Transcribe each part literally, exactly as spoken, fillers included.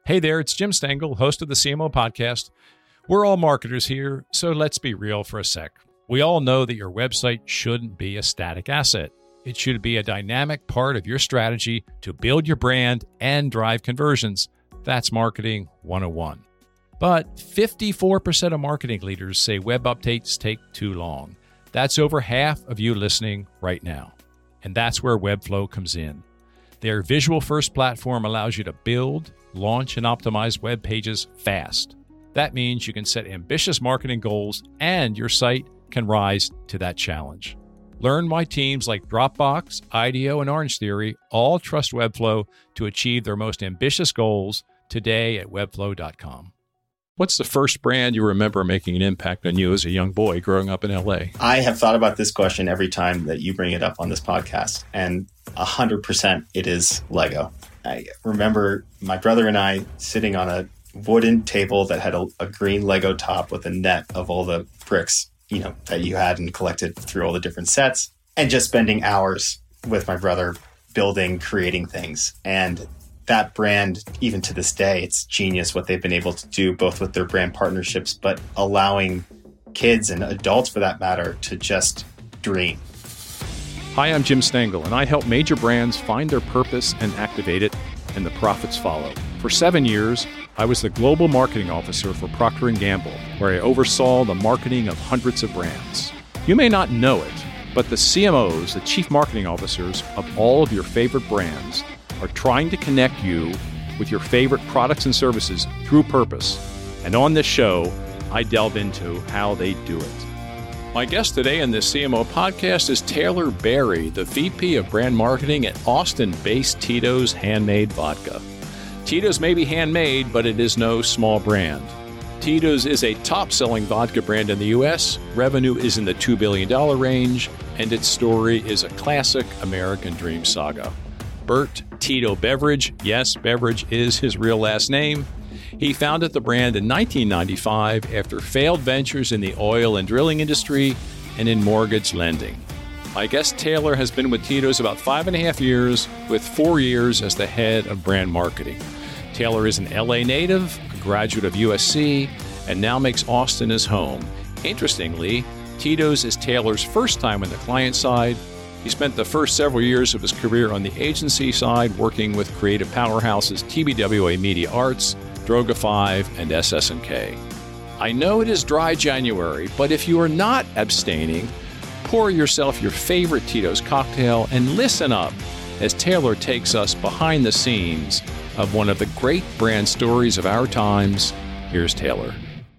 Hey there, it's Jim Stengel, host of the C M O Podcast. We're all marketers here, so let's be real for a sec. We all know that your website shouldn't be a static asset. It should be a dynamic part of your strategy to build your brand and drive conversions. That's Marketing one oh one. But fifty-four percent of marketing leaders say web updates take too long. That's over half of you listening right now. And that's where Webflow comes in. Their visual-first platform allows you to build, launch, and optimize web pages fast. That means you can set ambitious marketing goals and your site can rise to that challenge. Learn why teams like Dropbox, IDEO, and Orange Theory all trust Webflow to achieve their most ambitious goals today at webflow dot com. What's the first brand you remember making an impact on you as a young boy growing up in L A? I have thought about this question every time that you bring it up on this podcast, and one hundred percent it is Lego. I remember my brother and I sitting on a wooden table that had a, a green Lego top with a net of all the bricks, you know, that you had and collected through all the different sets, and just spending hours with my brother building, creating things. And that brand, even to this day, it's genius what they've been able to do, both with their brand partnerships, but allowing kids and adults, for that matter, to just dream. Hi, I'm Jim Stengel, and I help major brands find their purpose and activate it, and the profits follow. For seven years, I was the global marketing officer for Procter and Gamble, where I oversaw the marketing of hundreds of brands. You may not know it, but the C M Os, the chief marketing officers of all of your favorite brands, are trying to connect you with your favorite products and services through purpose. And on this show, I delve into how they do it. My guest today in this C M O podcast is Taylor Berry, the V P of Brand Marketing at Austin-based Tito's Handmade Vodka. Tito's may be handmade, but it is no small brand. Tito's is a top-selling vodka brand in the U S. Revenue is in the two billion dollars range, and its story is a classic American dream saga. Bert Tito Beveridge, yes, Beveridge is his real last name. He founded the brand in nineteen ninety-five after failed ventures in the oil and drilling industry and in mortgage lending. My guest Taylor has been with Tito's about five and a half years, with four years as the head of brand marketing. Taylor is an L A native, a graduate of U S C, and now makes Austin his home. Interestingly, Tito's is Taylor's first time on the client side. He spent the first several years of his career on the agency side working with creative powerhouses T B W A Media Arts, Droga five, and S S and K. I know it is dry January, but if you are not abstaining, pour yourself your favorite Tito's cocktail and listen up as Taylor takes us behind the scenes of one of the great brand stories of our times. Here's Taylor.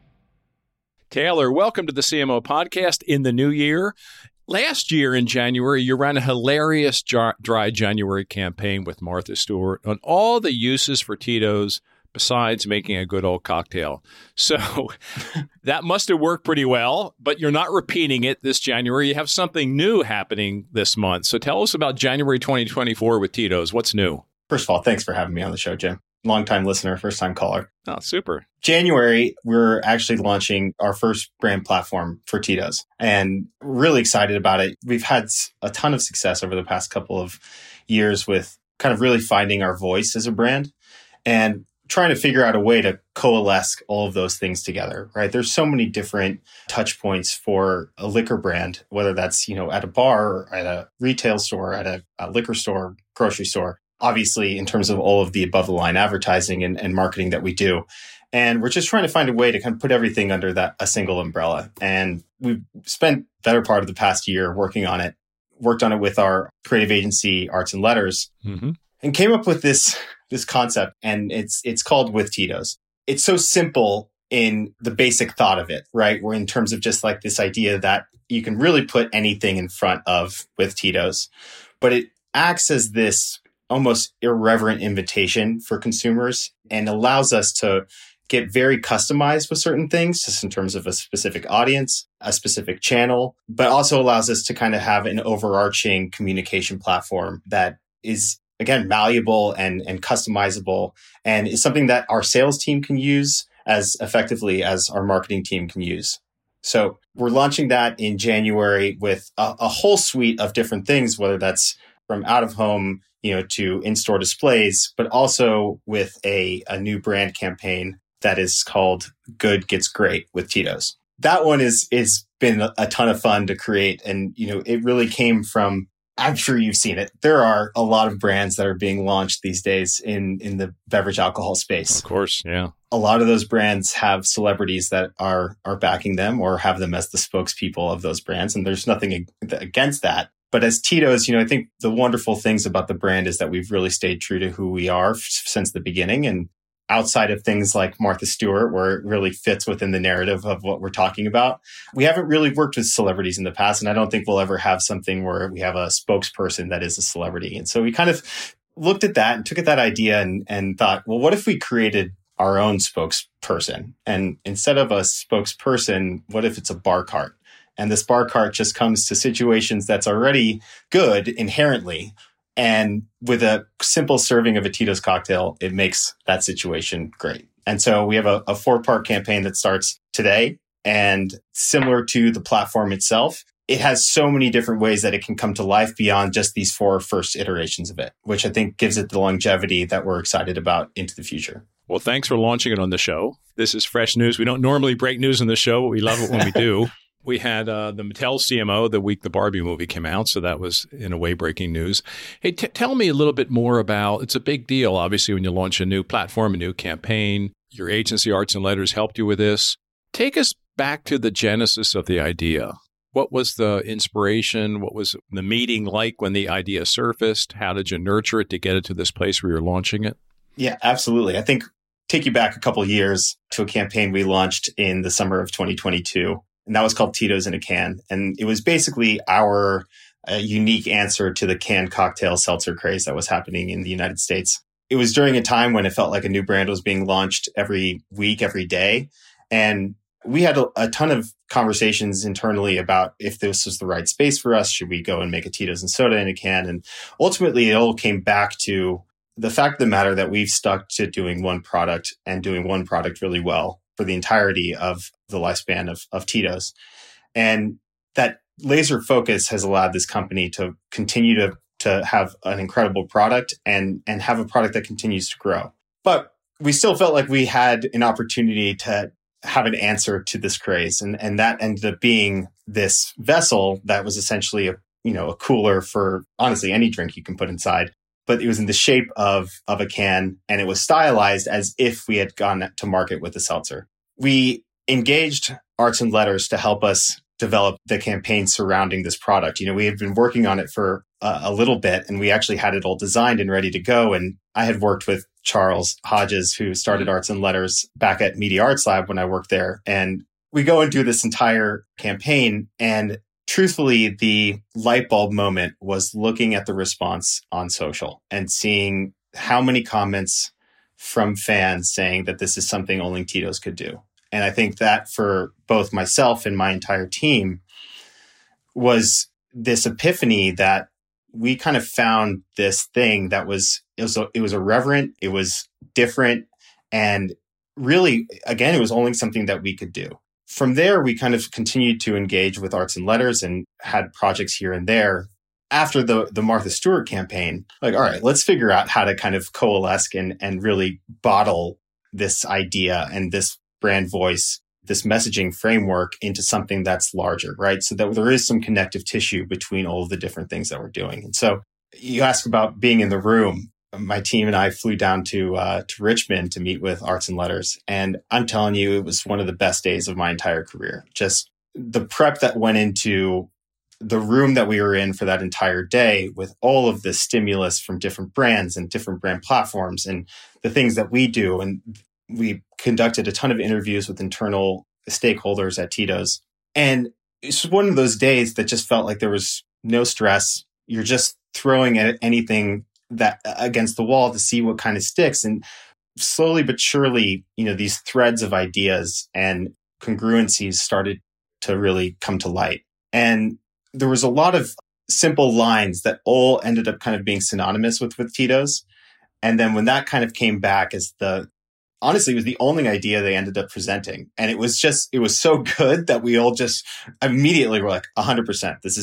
Taylor, welcome to the C M O Podcast in the new year. Last year in January, you ran a hilarious Dry January campaign with Martha Stewart on all the uses for Tito's besides making a good old cocktail. So that must have worked pretty well, but you're not repeating it this January. You have something new happening this month. So tell us about January twenty twenty-four with Tito's. What's new? First of all, thanks for having me on the show, Jim. Longtime listener, first-time caller. Oh, super. January, we're actually launching our first brand platform for Tito's, and really excited about it. We've had a ton of success over the past couple of years with kind of really finding our voice as a brand and trying to figure out a way to coalesce all of those things together, right? There's so many different touch points for a liquor brand, whether that's, you know, at a bar, or at a retail store, at a, a liquor store, grocery store. Obviously, in terms of all of the above the line advertising and, and marketing that we do. And we're just trying to find a way to kind of put everything under that a single umbrella. And we've spent better part of the past year working on it, worked on it with our creative agency, Arts and Letters, mm-hmm. and came up with this, this concept. And it's it's called With Tito's. It's so simple in the basic thought of it, right? We're in terms of just like this idea that you can really put anything in front of With Tito's, but it acts as this almost irreverent invitation for consumers and allows us to get very customized with certain things, just in terms of a specific audience, a specific channel, but also allows us to kind of have an overarching communication platform that is, again, malleable and, and customizable, and is something that our sales team can use as effectively as our marketing team can use. So we're launching that in January with a, a whole suite of different things, whether that's from out of home, you know, to in-store displays, but also with a, a new brand campaign that is called Good Gets Great with Tito's. That one is is been a ton of fun to create. And, you know, it really came from, I'm sure you've seen it. There are a lot of brands that are being launched these days in, in the beverage alcohol space. Of course, yeah. A lot of those brands have celebrities that are are backing them or have them as the spokespeople of those brands. And there's nothing against that. But as Tito's, you know, I think the wonderful things about the brand is that we've really stayed true to who we are f- since the beginning. And outside of things like Martha Stewart, where it really fits within the narrative of what we're talking about, we haven't really worked with celebrities in the past. And I don't think we'll ever have something where we have a spokesperson that is a celebrity. And so we kind of looked at that and took at that idea and, and thought, well, what if we created our own spokesperson? And instead of a spokesperson, what if it's a bar cart? And this bar cart just comes to situations that's already good inherently. And with a simple serving of a Tito's cocktail, it makes that situation great. And so we have a, a four-part campaign that starts today. And similar to the platform itself, it has so many different ways that it can come to life beyond just these four first iterations of it, which I think gives it the longevity that we're excited about into the future. Well, thanks for launching it on the show. This is fresh news. We don't normally break news on the show, but we love it when we do. We had uh, the Mattel C M O the week the Barbie movie came out, so that was, in a way, breaking news. Hey, t- tell me a little bit more about, it's a big deal, obviously, when you launch a new platform, a new campaign. Your agency, Arts and Letters, helped you with this. Take us back to the genesis of the idea. What was the inspiration? What was the meeting like when the idea surfaced? How did you nurture it to get it to this place where you're launching it? Yeah, absolutely. I think take you back a couple of years to a campaign we launched in the summer of twenty twenty-two. And that was called Tito's in a Can. And it was basically our uh, unique answer to the canned cocktail seltzer craze that was happening in the United States. It was during a time when it felt like a new brand was being launched every week, every day. And we had a, a ton of conversations internally about if this was the right space for us. Should we go and make a Tito's and soda in a can? And ultimately, it all came back to the fact of the matter that we've stuck to doing one product and doing one product really well for the entirety of the lifespan of, of Tito's. And that laser focus has allowed this company to continue to, to have an incredible product and, and have a product that continues to grow. But we still felt like we had an opportunity to have an answer to this craze. And, and that ended up being this vessel that was essentially a, you know, a cooler for honestly any drink you can put inside. But it was in the shape of, of a can, and it was stylized as if we had gone to market with a seltzer. We engaged Arts and Letters to help us develop the campaign surrounding this product. You know, we had been working on it for uh, a little bit, and we actually had it all designed and ready to go. And I had worked with Charles Hodges, who started Arts and Letters back at Media Arts Lab when I worked there. And we go and do this entire campaign, and truthfully, the light bulb moment was looking at the response on social and seeing how many comments from fans saying that this is something only Tito's could do. And I think that for both myself and my entire team was this epiphany that we kind of found this thing that was, it was, it was irreverent, it was different, and really, again, it was only something that we could do. From there, we kind of continued to engage with Arts and Letters and had projects here and there. After the, the Martha Stewart campaign, like, all right, let's figure out how to kind of coalesce and, and really bottle this idea and this brand voice, this messaging framework into something that's larger, right? So that there is some connective tissue between all of the different things that we're doing. And so you ask about being in the room. My team and I flew down to uh, to Richmond to meet with Arts and Letters. And I'm telling you, it was one of the best days of my entire career. Just the prep that went into the room that we were in for that entire day with all of the stimulus from different brands and different brand platforms and the things that we do. And we conducted a ton of interviews with internal stakeholders at Tito's. And it's one of those days that just felt like there was no stress. You're just throwing at anything that against the wall to see what kind of sticks. And slowly but surely, you know, these threads of ideas and congruencies started to really come to light. And there was a lot of simple lines that all ended up kind of being synonymous with, with Tito's. And then when that kind of came back as the, honestly, it was the only idea they ended up presenting. And it was just, it was so good that we all just immediately were like, one hundred percent, this is it.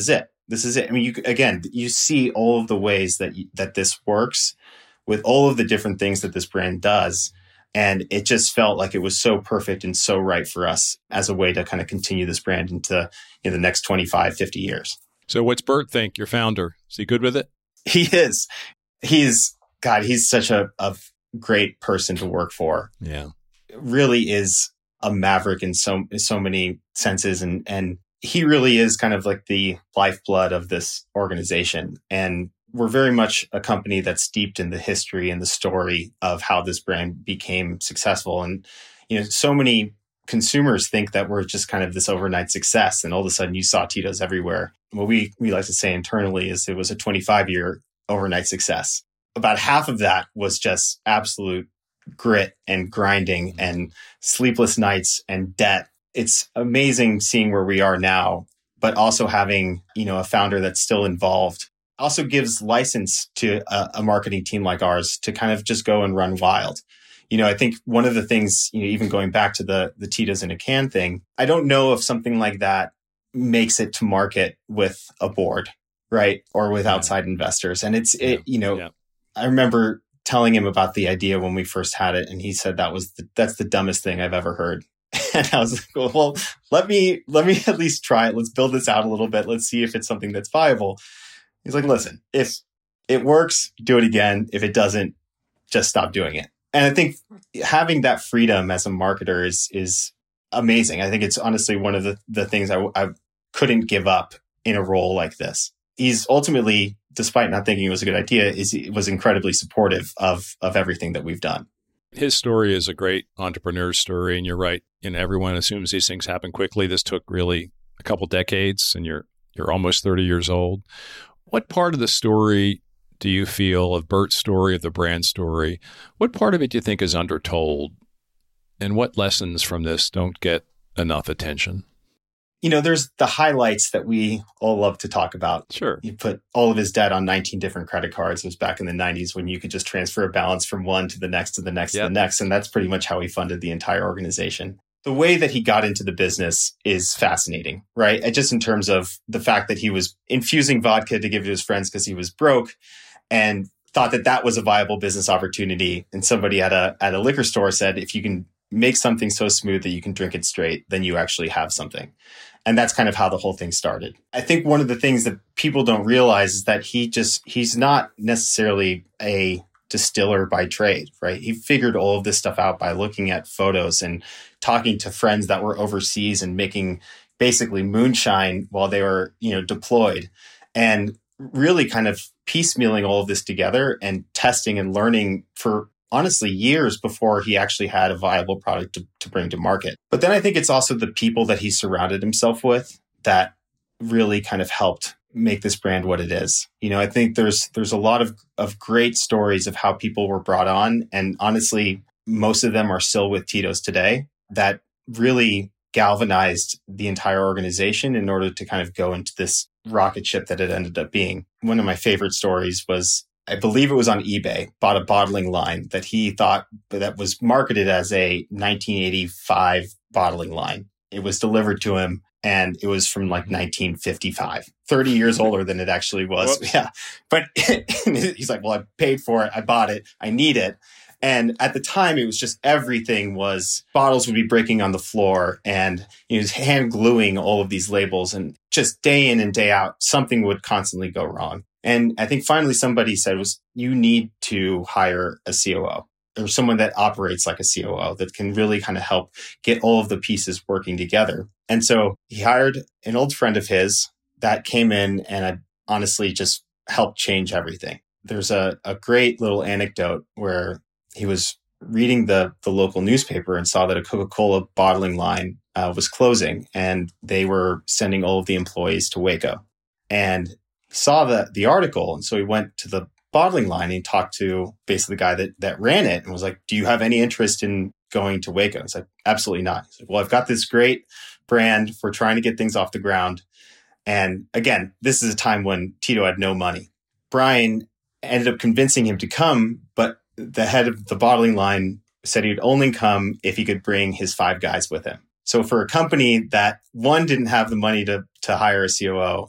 This is it. I mean, you again, you see all of the ways that you, that this works with all of the different things that this brand does. And it just felt like it was so perfect and so right for us as a way to kind of continue this brand into you know, the next twenty-five, fifty years. So what's Bert think, your founder? Is he good with it? He is. He's, God, he's such a, a great person to work for. Yeah. It really is a maverick in so so many senses. And, and he really is kind of like the lifeblood of this organization. And we're very much a company that's steeped in the history and the story of how this brand became successful. And, you know, so many consumers think that we're just kind of this overnight success. And all of a sudden you saw Tito's everywhere. What we, we like to say internally is it was a twenty-five year overnight success. About half of that was just absolute grit and grinding and sleepless nights and debt. It's amazing seeing where we are now, but also having, you know, a founder that's still involved also gives license to a, a marketing team like ours to kind of just go and run wild. You know, I think one of the things, you know, even going back to the the Tito's in a can thing, I don't know if something like that makes it to market with a board, right? Or with outside yeah. investors. And it's, yeah. it, you know, yeah. I remember telling him about the idea when we first had it. And he said, that was, the, that's the dumbest thing I've ever heard. And I was like, well, let me, let me at least try it. Let's build this out a little bit. Let's see if it's something that's viable. He's like, listen, if it works, do it again. If it doesn't, just stop doing it. And I think having that freedom as a marketer is, is amazing. I think it's honestly one of the, the things I, I couldn't give up in a role like this. He's ultimately, despite not thinking it was a good idea, is he was incredibly supportive of, of everything that we've done. His story is a great entrepreneur story. And you're right. You know, everyone assumes these things happen quickly. This took really a couple decades, and you're, you're almost thirty years old. What part of the story do you feel of Bert's story, of the brand story? What part of it do you think is undertold? And what lessons from this don't get enough attention? You know, there's the highlights that we all love to talk about. Sure. You put all of his debt on nineteen different credit cards. It was back in the nineties when you could just transfer a balance from one to the next, to the next, yep. to the next. And that's pretty much how he funded the entire organization. The way that he got into the business is fascinating, right? And just in terms of the fact that he was infusing vodka to give to his friends because he was broke and thought that that was a viable business opportunity. And somebody at a at a liquor store said, if you can make something so smooth that you can drink it straight, then you actually have something. And that's kind of how the whole thing started. I think one of the things that people don't realize is that he just, he's not necessarily a distiller by trade, right? He figured all of this stuff out by looking at photos and talking to friends that were overseas and making basically moonshine while they were, you know, deployed, and really kind of piecemealing all of this together and testing and learning for honestly years before he actually had a viable product to, to bring to market. But then I think it's also the people that he surrounded himself with that really kind of helped make this brand what it is. You know, I think there's there's a lot of, of great stories of how people were brought on. And honestly, most of them are still with Tito's today that really galvanized the entire organization in order to kind of go into this rocket ship that it ended up being. One of my favorite stories was, I believe it was on eBay, bought a bottling line that he thought that was marketed as a nineteen eighty-five bottling line. It was delivered to him and it was from like nineteen fifty-five, thirty years older than it actually was. Whoops. Yeah. But he's like, well, I paid for it. I bought it. I need it. And at the time, it was just everything was, bottles would be breaking on the floor and he was hand gluing all of these labels, and just day in and day out, something would constantly go wrong. And I think finally somebody said was, you need to hire a C O O or someone that operates like a C O O that can really kind of help get all of the pieces working together. And so he hired an old friend of his that came in and I honestly just helped change everything. There's a, a great little anecdote where he was reading the, the local newspaper and saw that a Coca-Cola bottling line uh, was closing and they were sending all of the employees to Waco. And he saw the, the article. And so he went to the bottling line and he talked to basically the guy that, that ran it and was like, do you have any interest in going to Waco? He's like, absolutely not. He's like, well, I've got this great brand. We're trying to get things off the ground. And again, this is a time when Tito had no money. Brian ended up convincing him to come, but the head of the bottling line said he'd only come if he could bring his five guys with him. So for a company that, one, didn't have the money to, to hire a C O O, and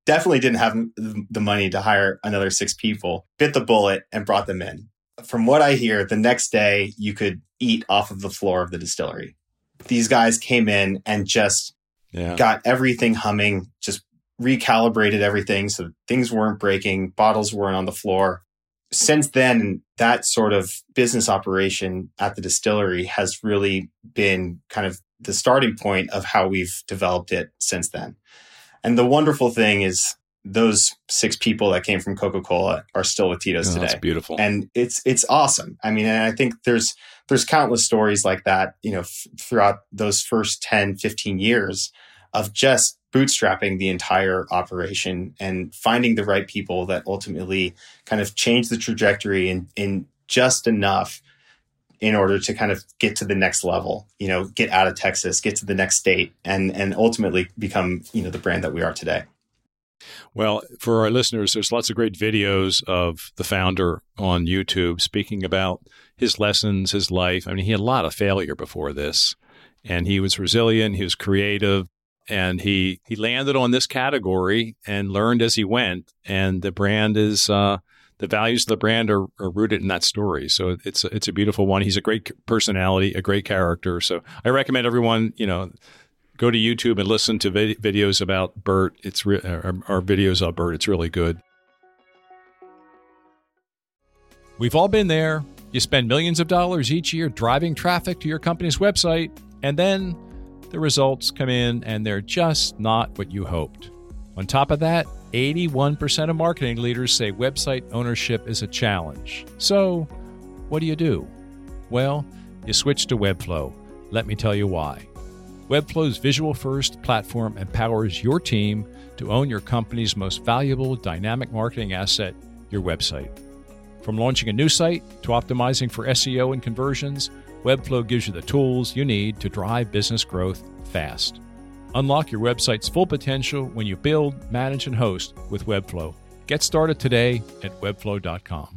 definitely didn't have the money to hire another six people, bit the bullet and brought them in. From what I hear, the next day you could eat off of the floor of the distillery. These guys came in and just yeah. got everything humming, just recalibrated everything so things weren't breaking, bottles weren't on the floor. Since then, that sort of business operation at the distillery has really been kind of the starting point of how we've developed it since then. And the wonderful thing is those six people that came from Coca-Cola are still with Tito's oh, today. That's beautiful. And it's it's awesome. I mean, and I think there's there's countless stories like that, you know, f- throughout those first ten, fifteen years of just bootstrapping the entire operation and finding the right people that ultimately kind of change the trajectory in, in just enough in order to kind of get to the next level, you know, get out of Texas, get to the next state, and and ultimately become, you know, the brand that we are today. Well, for our listeners, there's lots of great videos of the founder on YouTube speaking about his lessons, his life. I mean, he had a lot of failure before this, and he was resilient, he was creative, and he he landed on this category and learned as he went. And the brand is uh, the values of the brand are, are rooted in that story. So it's a, it's a beautiful one. He's a great personality, a great character. So I recommend everyone, you know, go to YouTube and listen to vid- videos about Bert. It's re- our, our videos of Bert. It's really good. We've all been there. You spend millions of dollars each year driving traffic to your company's website, and then the results come in and they're just not what you hoped. On top of that, eighty-one percent of marketing leaders say website ownership is a challenge. So what do you do? Well, you switch to Webflow. Let me tell you why. Webflow's visual-first platform empowers your team to own your company's most valuable dynamic marketing asset, your website. From launching a new site to optimizing for S E O and conversions, Webflow gives you the tools you need to drive business growth fast. Unlock your website's full potential when you build, manage, and host with Webflow. Get started today at webflow dot com.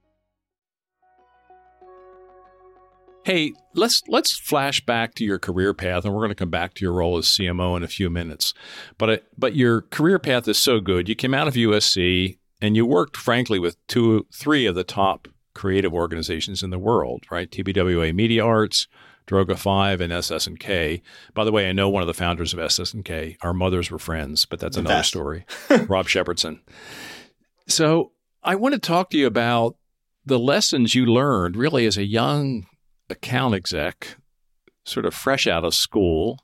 Hey, let's let's flash back to your career path, and we're going to come back to your role as C M O in a few minutes. But uh, but your career path is so good. You came out of U S C, and you worked, frankly, with two, three of the top creative organizations in the world, right? T B W A Media Arts, Droga five, and S S and K. By the way, I know one of the founders of S S and K. Our mothers were friends, but that's another story. Rob Shepardson. So I want to talk to you about the lessons you learned really as a young account exec, sort of fresh out of school.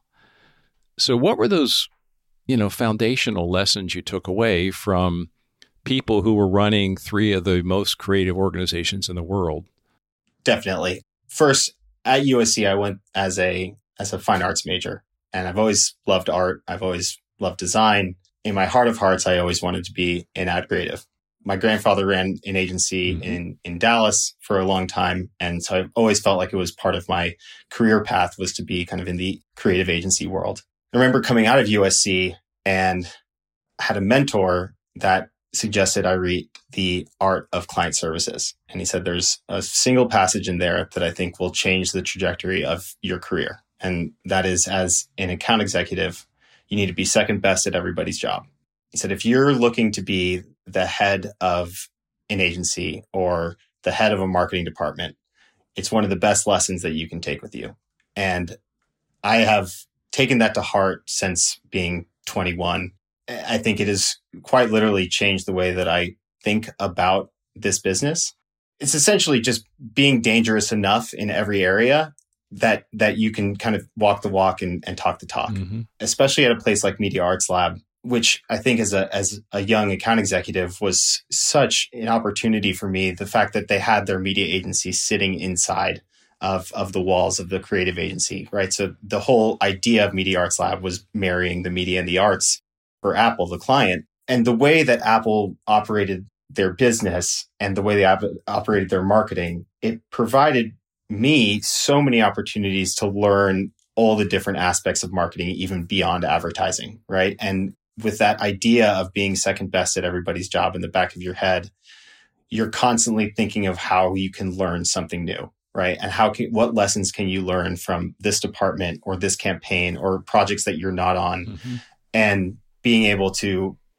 So what were those, you know, foundational lessons you took away from people who were running three of the most creative organizations in the world? Definitely. First, at U S C, I went as a as a fine arts major, and I've always loved art. I've always loved design. In my heart of hearts, I always wanted to be an ad creative. My grandfather ran an agency mm-hmm. in, in Dallas for a long time. And so I've always felt like it was part of my career path was to be kind of in the creative agency world. I remember coming out of U S C and had a mentor that suggested I read The Art of Client Services. And he said, there's a single passage in there that I think will change the trajectory of your career. And that is, as an account executive, you need to be second best at everybody's job. He said, if you're looking to be the head of an agency or the head of a marketing department, it's one of the best lessons that you can take with you. And I have taken that to heart since being twenty-one. I think it has quite literally changed the way that I think about this business. It's essentially just being dangerous enough in every area that that you can kind of walk the walk and, and talk the talk, mm-hmm. especially at a place like Media Arts Lab, which I think as a as a young account executive was such an opportunity for me. The fact that they had their media agency sitting inside of, of the walls of the creative agency, right? So the whole idea of Media Arts Lab was marrying the media and the arts for Apple, the client. And the way that Apple operated their business and the way they op- operated their marketing, it provided me so many opportunities to learn all the different aspects of marketing, even beyond advertising, right? And with that idea of being second best at everybody's job in the back of your head, you're constantly thinking of how you can learn something new, right? And how can, what lessons can you learn from this department or this campaign or projects that you're not on? Mm-hmm. And being able to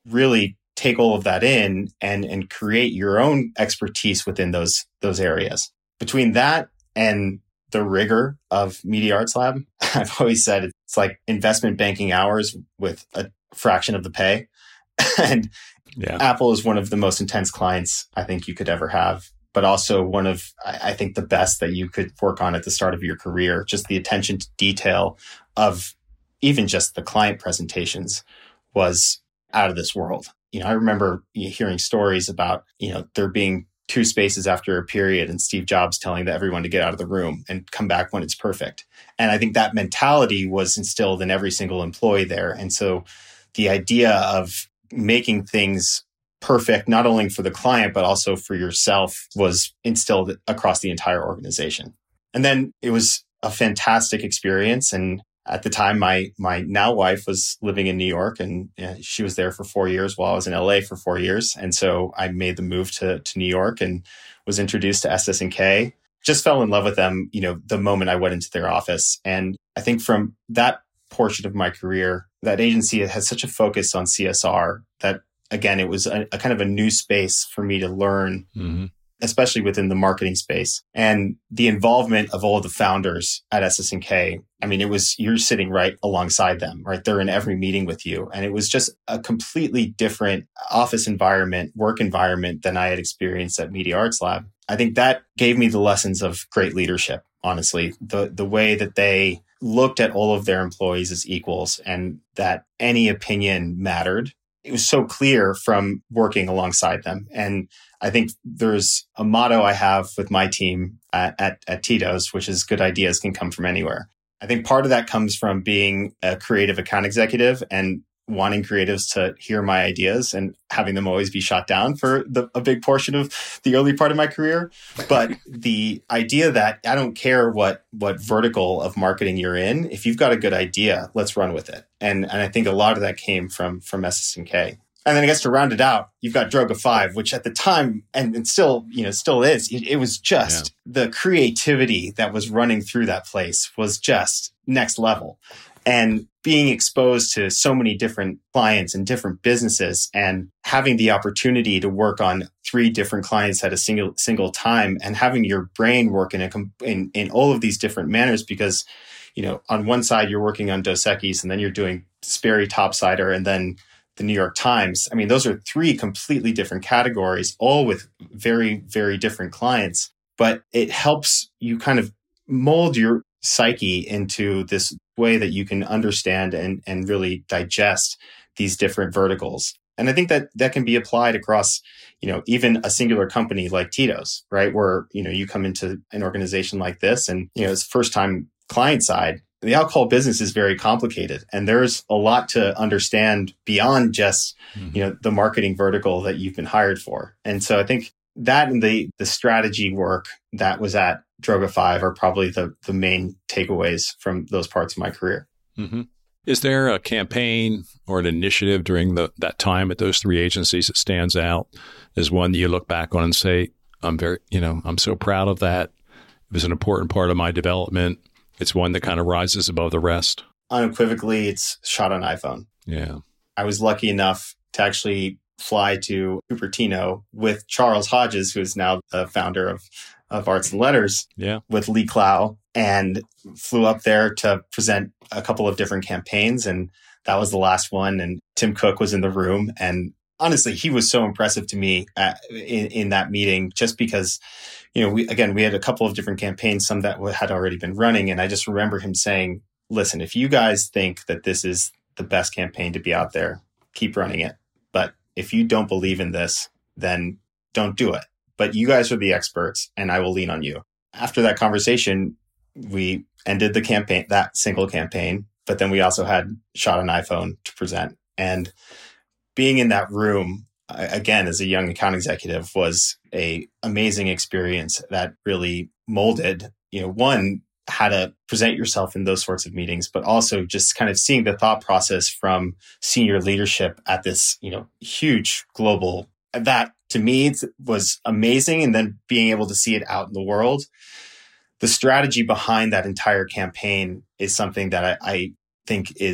really take all of that in and, and create your own expertise within those, those areas. Between that and the rigor of Media Arts Lab, I've always said it's like investment banking hours with a fraction of the pay. And yeah. Apple is one of the most intense clients I think you could ever have, but also one of, I think, the best that you could work on at the start of your career. Just the attention to detail of even just the client presentations was out of this world. You know, I remember hearing stories about, you know, there being two spaces after a period and Steve Jobs telling everyone to get out of the room and come back when it's perfect. And I think that mentality was instilled in every single employee there. And so the idea of making things perfect, not only for the client, but also for yourself, was instilled across the entire organization. And then it was a fantastic experience. And at the time, my my now wife was living in New York, and uh, she was there for four years while I was in L A for four years. And so I made the move to, to New York and was introduced to S S and K. Just fell in love with them, you know, the moment I went into their office. And I think from that portion of my career, that agency had such a focus on C S R that, again, it was a, a kind of a new space for me to learn, mm-hmm. especially within the marketing space. And the involvement of all of the founders at S S and K, I mean, it was, you're sitting right alongside them, right? They're in every meeting with you. And it was just a completely different office environment, work environment than I had experienced at Media Arts Lab. I think that gave me the lessons of great leadership, honestly. The, the way that they looked at all of their employees as equals and that any opinion mattered. It was so clear from working alongside them. And I think there's a motto I have with my team at, at, at Tito's, which is good ideas can come from anywhere. I think part of that comes from being a creative account executive and wanting creatives to hear my ideas and having them always be shot down for the, a big portion of the early part of my career. But the idea that I don't care what what vertical of marketing you're in, if you've got a good idea, let's run with it. And and I think a lot of that came from from S S and K. And then I guess to round it out, you've got Droga five, which at the time, and, and still, you know, still is, it, it was just yeah. the creativity that was running through that place was just next level. And being exposed to so many different clients and different businesses and having the opportunity to work on three different clients at a single single time and having your brain work in a, in, in all of these different manners, because, you know, on one side, you're working on Dos Equis and then you're doing Sperry Topsider and then the New York Times. I mean, those are three completely different categories, all with very, very different clients. But it helps you kind of mold your psyche into this way that you can understand and, and really digest these different verticals. And I think that that can be applied across, you know, even a singular company like Tito's, right? Where, you know, you come into an organization like this and, you know, it's first time client side. The alcohol business is very complicated and there's a lot to understand beyond just, mm-hmm. you know, the marketing vertical that you've been hired for. And so I think that and the the strategy work that was at Droga five are probably the, the main takeaways from those parts of my career. Mm-hmm. Is there a campaign or an initiative during the, that time at those three agencies that stands out as one that you look back on and say, I'm very, you know, I'm so proud of that. It was an important part of my development. It's one that kind of rises above the rest. Unequivocally, it's Shot on iPhone. Yeah. I was lucky enough to actually fly to Cupertino with Charles Hodges, who is now the founder of, of Arts and Letters, yeah. with Lee Clow, and flew up there to present a couple of different campaigns. And that was the last one. And Tim Cook was in the room. And honestly, he was so impressive to me at, in, in that meeting, just because, you know, we, again, we had a couple of different campaigns, some that had already been running. And I just remember him saying, listen, if you guys think that this is the best campaign to be out there, keep running it. But if you don't believe in this, then don't do it. But you guys are the experts and I will lean on you. After that conversation, we ended the campaign, that single campaign, but then we also had Shot on iPhone to present. And being in that room, again, as a young account executive, was a amazing experience that really molded, you know, one, how to present yourself in those sorts of meetings, but also just kind of seeing the thought process from senior leadership at this, you know, huge global, that to me was amazing. And then being able to see it out in the world, the strategy behind that entire campaign is something that I, I think is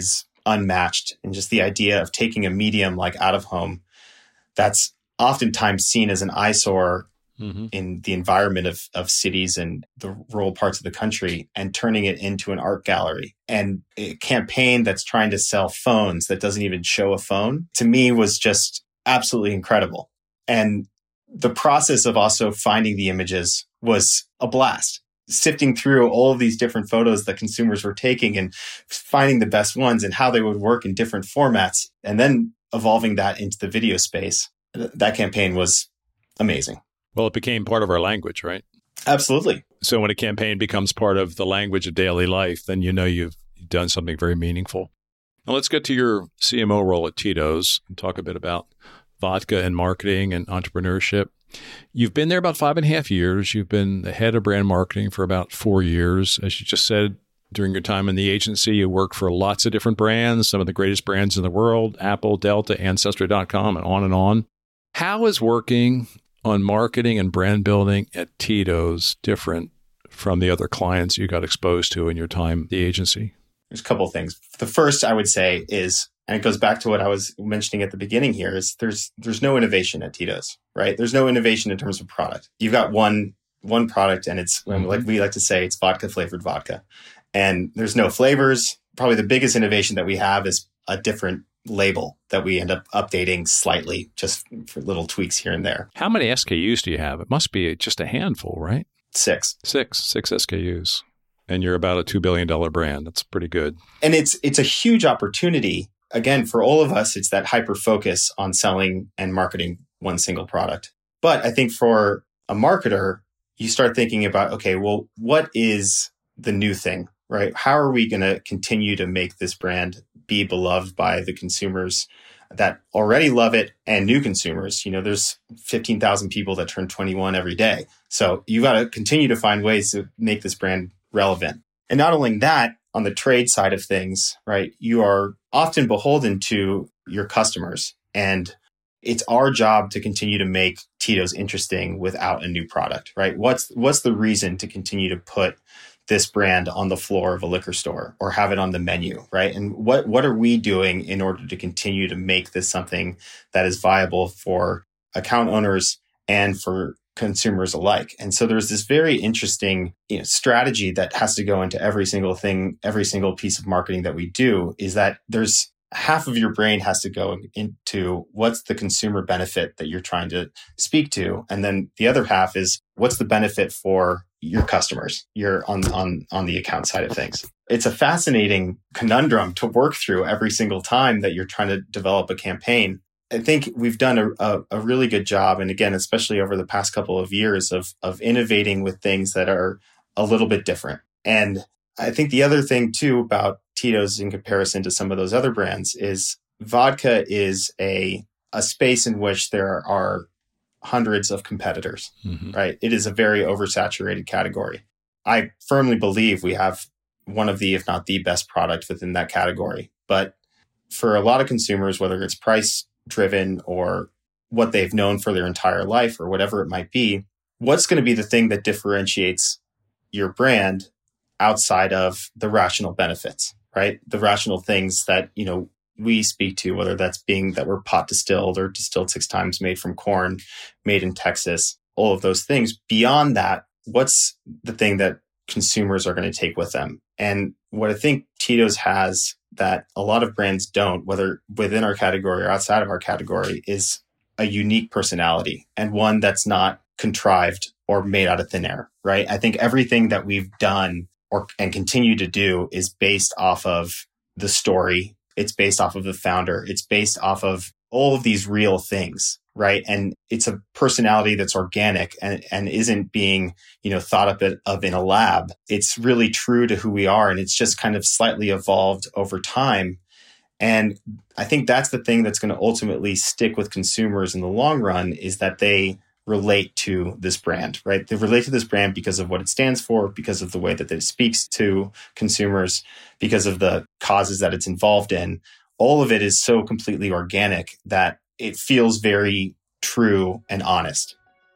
unmatched. And just the idea of taking a medium like out of home that's oftentimes seen as an eyesore mm-hmm. in the environment of, of cities and the rural parts of the country and turning it into an art gallery. And a campaign that's trying to sell phones that doesn't even show a phone, to me, was just absolutely incredible. And the process of also finding the images was a blast. Sifting through all of these different photos that consumers were taking and finding the best ones and how they would work in different formats, and then evolving that into the video space. That campaign was amazing. Well, it became part of our language, right? Absolutely. So when a campaign becomes part of the language of daily life, then you know you've done something very meaningful. Now let's get to your C M O role at Tito's and talk a bit about vodka and marketing and entrepreneurship. You've been there about five and a half years. You've been the head of brand marketing for about four years. As you just said, during your time in the agency, you worked for lots of different brands, some of the greatest brands in the world, Apple, Delta, Ancestry dot com, and on and on. How is working on marketing and brand building at Tito's different from the other clients you got exposed to in your time at the agency? There's a couple of things. The first I would say is, and it goes back to what I was mentioning at the beginning here, is there's there's no innovation at Tito's, right? There's no innovation in terms of product. You've got one one product, and it's, mm-hmm. like we like to say, it's vodka flavored vodka. And there's no flavors. Probably the biggest innovation that we have is a different label that we end up updating slightly, just for little tweaks here and there. How many S K Us do you have? It must be just a handful, right? Six. Six. Six S K Us. And you're about a two billion dollars brand. That's pretty good. And it's it's a huge opportunity. Again, for all of us, it's that hyper focus on selling and marketing one single product. But I think for a marketer, you start thinking about, okay, well, what is the new thing, right? How are we going to continue to make this brand be beloved by the consumers that already love it and new consumers? You know, there's fifteen thousand people that turn twenty-one every day. So you got to continue to find ways to make this brand relevant. And not only that, on the trade side of things, right, you are often beholden to your customers. And it's our job to continue to make Tito's interesting without a new product, right? What's what's the reason to continue to put this brand on the floor of a liquor store or have it on the menu, right? And what what are we doing in order to continue to make this something that is viable for account owners and for consumers alike? And so there's this very interesting, you know, strategy that has to go into every single thing, every single piece of marketing that we do, is that there's half of your brain has to go into what's the consumer benefit that you're trying to speak to. And then the other half is what's the benefit for your customers, you're on, on, on the account side of things. It's a fascinating conundrum to work through every single time that you're trying to develop a campaign. I think we've done a, a, a really good job. And again, especially over the past couple of years of, of innovating with things that are a little bit different. And I think the other thing too about Tito's in comparison to some of those other brands is vodka is a, a space in which there are hundreds of competitors, mm-hmm. right? It is a very oversaturated category. I firmly believe we have one of the, if not the best product within that category. But for a lot of consumers, whether it's price driven or what they've known for their entire life or whatever it might be, what's going to be the thing that differentiates your brand outside of the rational benefits, right? The rational things that, you know, we speak to, whether that's being that we're pot distilled or distilled six times, made from corn, made in Texas, all of those things. Beyond that, what's the thing that consumers are going to take with them? And what I think Tito's has that a lot of brands don't, whether within our category or outside of our category, is a unique personality and one that's not contrived or made out of thin air, right? I think everything that we've done or and continue to do is based off of the story. It's based off of the founder. It's based off of all of these real things, right? And it's a personality that's organic and, and isn't being, you know, thought up of in a lab. It's really true to who we are. And it's just kind of slightly evolved over time. And I think that's the thing that's going to ultimately stick with consumers in the long run, is that they relate to this brand, right? They relate to this brand because of what it stands for, because of the way that it speaks to consumers, because of the causes that it's involved in. All of it is so completely organic that it feels very true and honest.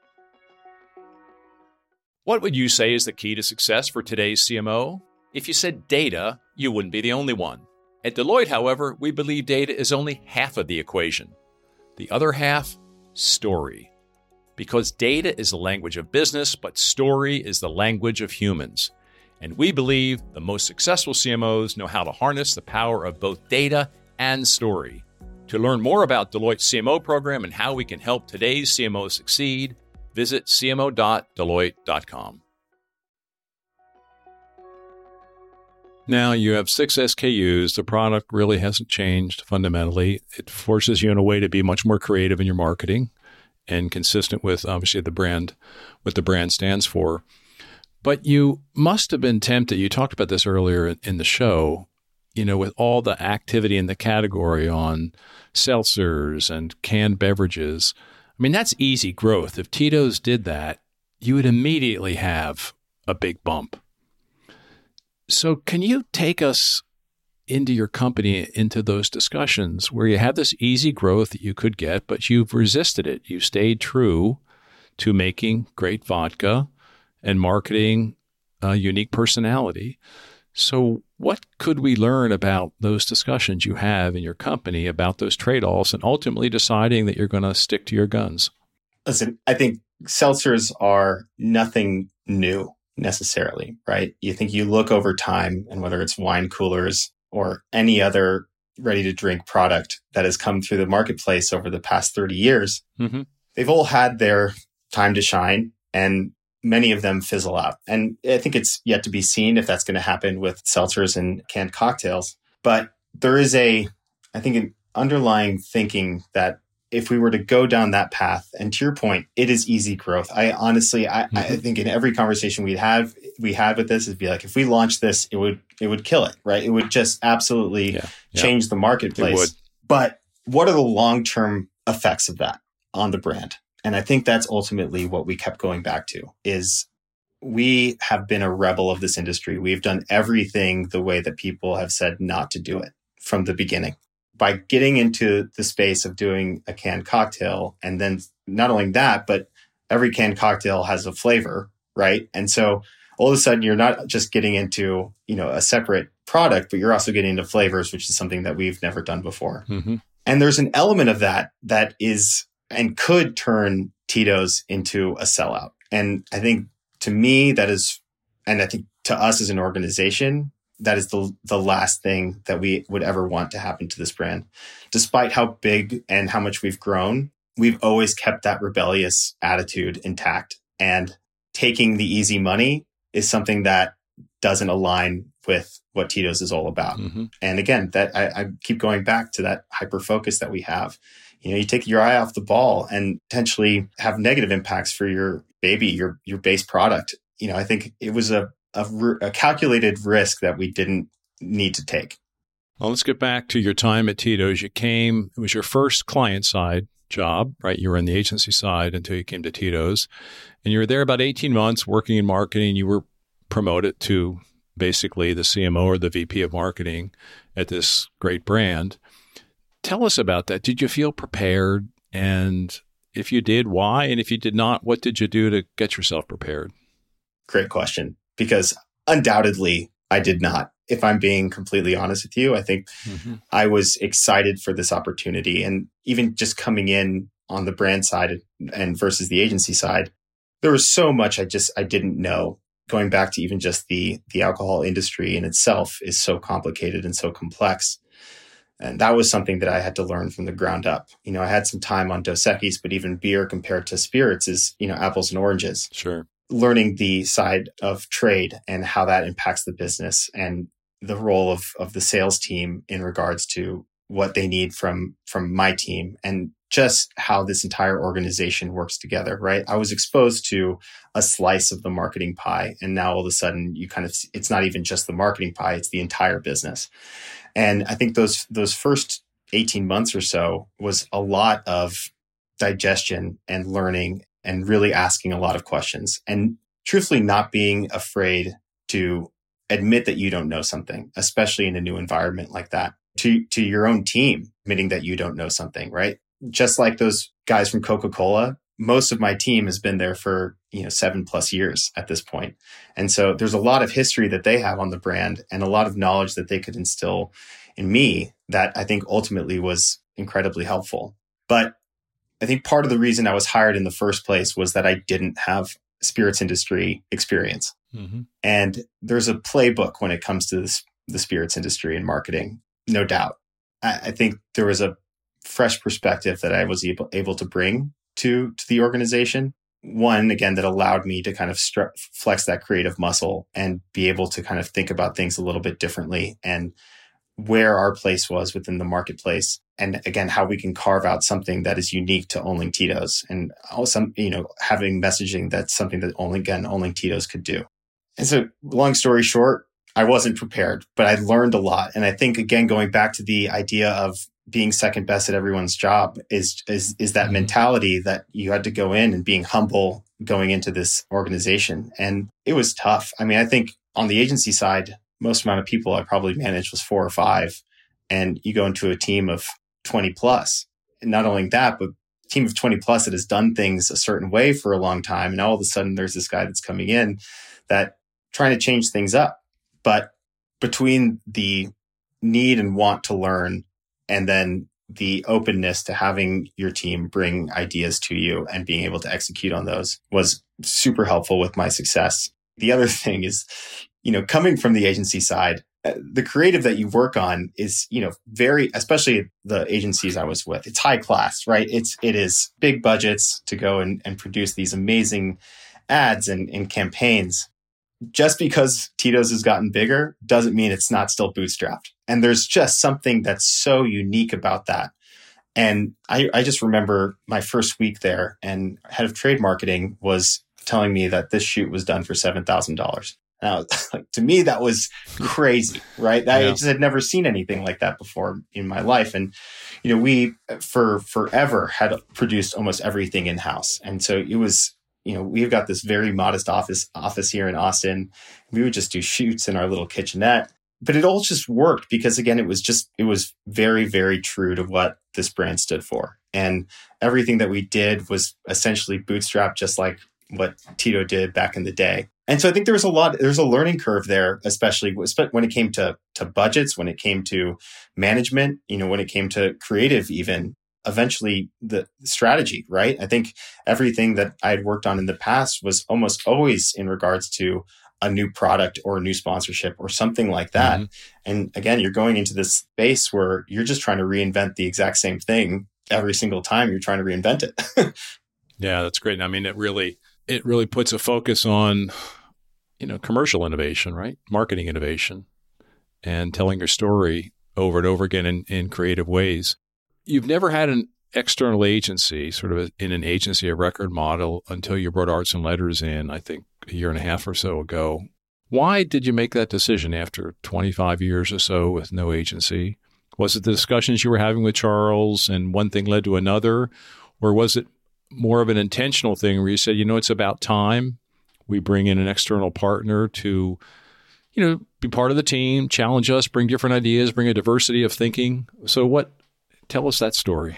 What would you say is the key to success for today's C M O? If you said data, you wouldn't be the only one. At Deloitte, however, we believe data is only half of the equation. The other half, story. Because data is the language of business, but story is the language of humans. And we believe the most successful C M Os know how to harness the power of both data and story. To learn more about Deloitte's C M O program and how we can help today's C M Os succeed, visit c m o dot deloitte dot com. Now you have six S K Us. The product really hasn't changed fundamentally. It forces you in a way to be much more creative in your marketing and consistent with obviously the brand, what the brand stands for. But you must have been tempted. You talked about this earlier in the show, you know, with all the activity in the category on seltzers and canned beverages. I mean, that's easy growth. If Tito's did that, you would immediately have a big bump. So can you take us into your company, into those discussions where you have this easy growth that you could get, but you've resisted it. You stayed true to making great vodka and marketing a unique personality. So what could we learn about those discussions you have in your company about those trade-offs and ultimately deciding that you're going to stick to your guns? Listen, I think seltzers are nothing new necessarily, right? You think you look over time, and whether it's wine coolers or any other ready-to-drink product that has come through the marketplace over the past thirty years, mm-hmm. they've all had their time to shine, and many of them fizzle out. And I think it's yet to be seen if that's going to happen with seltzers and canned cocktails. But there is a, I think, an underlying thinking that if we were to go down that path, and to your point, it is easy growth. I honestly, I, mm-hmm. I think in every conversation we'd have, we had with this, it'd be like, if we launched this, it would, it would kill it, right? It would just absolutely yeah, yeah. change the marketplace. But what are the long-term effects of that on the brand? And I think that's ultimately what we kept going back to, is we have been a rebel of this industry. We've done everything the way that people have said not to do it from the beginning. By getting into the space of doing a canned cocktail, and then not only that, but every canned cocktail has a flavor, right? And so all of a sudden you're not just getting into, you know, a separate product, but you're also getting into flavors, which is something that we've never done before. Mm-hmm. And there's an element of that that is and could turn Tito's into a sellout. And I think to me, that is, and I think to us as an organization, that is the the last thing that we would ever want to happen to this brand. Despite how big and how much we've grown, we've always kept that rebellious attitude intact. And taking the easy money is something that doesn't align with what Tito's is all about. Mm-hmm. And again, that I, I keep going back to that hyper focus that we have. You know, you take your eye off the ball and potentially have negative impacts for your baby, your your base product. You know, I think it was a A, a calculated risk that we didn't need to take. Well, let's get back to your time at Tito's. You came, it was your first client side job, right? You were on the agency side until you came to Tito's. And you were there about eighteen months working in marketing. You were promoted to basically the C M O or the V P of marketing at this great brand. Tell us about that. Did you feel prepared? And if you did, why? And if you did not, what did you do to get yourself prepared? Great question. Because undoubtedly, I did not. If I'm being completely honest with you, I think mm-hmm. I was excited for this opportunity. And even just coming in on the brand side and versus the agency side, there was so much I just, I didn't know. Going back to even just the, the alcohol industry in itself is so complicated and so complex. And that was something that I had to learn from the ground up. You know, I had some time on Dos Equis, but even beer compared to spirits is, you know, apples and oranges. Sure. Learning the side of trade and how that impacts the business and the role of, of the sales team in regards to what they need from, from my team and just how this entire organization works together, right? I was exposed to a slice of the marketing pie. And now all of a sudden you kind of, it's not even just the marketing pie, it's the entire business. And I think those, those first eighteen months or so was a lot of digestion and learning and really asking a lot of questions and truthfully not being afraid to admit that you don't know something, especially in a new environment like that, to, to your own team, admitting that you don't know something, right? Just like those guys from Coca-Cola, most of my team has been there for, you know, seven plus years at this point. And so there's a lot of history that they have on the brand and a lot of knowledge that they could instill in me that I think ultimately was incredibly helpful. But I think part of the reason I was hired in the first place was that I didn't have spirits industry experience. Mm-hmm. And there's a playbook when it comes to this, the spirits industry and marketing, no doubt. I, I think there was a fresh perspective that I was able, able to bring to, to the organization. One, again, that allowed me to kind of stru- flex that creative muscle and be able to kind of think about things a little bit differently and where our place was within the marketplace. And again, how we can carve out something that is unique to Only Tito's and also, you know, having messaging that's something that only, again, Only Tito's could do. And so long story short, I wasn't prepared, but I learned a lot. And I think, again, going back to the idea of being second best at everyone's job is, is, is that mm-hmm. mentality that you had to go in and being humble going into this organization. And it was tough. I mean, I think on the agency side, most amount of people I probably managed was four or five. And you go into a team of twenty plus. And not only that, but a team of twenty plus that has done things a certain way for a long time. And all of a sudden there's this guy that's coming in that trying to change things up. But between the need and want to learn and then the openness to having your team bring ideas to you and being able to execute on those was super helpful with my success. The other thing is, you know, coming from the agency side, the creative that you work on is, you know, very, especially the agencies I was with, it's high class, right? It's, it is big budgets to go and, and produce these amazing ads and, and campaigns. Just because Tito's has gotten bigger doesn't mean it's not still bootstrapped. And there's just something that's so unique about that. And I, I just remember my first week there and head of trade marketing was telling me that this shoot was done for seven thousand dollars. Now, like, to me, that was crazy, right? I yeah. just had never seen anything like that before in my life. And, you know, we for forever had produced almost everything in-house. And so it was, you know, we've got this very modest office office here in Austin. We would just do shoots in our little kitchenette. But it all just worked because, again, it was just, it was very, very true to what this brand stood for. And everything that we did was essentially bootstrapped, just like what Tito did back in the day. And so I think there was a lot, there's a learning curve there, especially when it came to, to budgets, when it came to management, you know, when it came to creative, even eventually the strategy, right? I think everything that I had worked on in the past was almost always in regards to a new product or a new sponsorship or something like that. Mm-hmm. And again, you're going into this space where you're just trying to reinvent the exact same thing every single time you're trying to reinvent it. Yeah, that's great. And I mean, it really, it really puts a focus on, you know, commercial innovation, right? Marketing innovation and telling your story over and over again in, in creative ways. You've never had an external agency, sort of a, in an agency of record model until you brought Arts and Letters in, I think, a year and a half or so ago. Why did you make that decision after twenty-five years or so with no agency? Was it the discussions you were having with Charles and one thing led to another? Or was it more of an intentional thing where you said, you know, it's about time we bring in an external partner to, you know, be part of the team, challenge us, bring different ideas, bring a diversity of thinking. So what, tell us that story.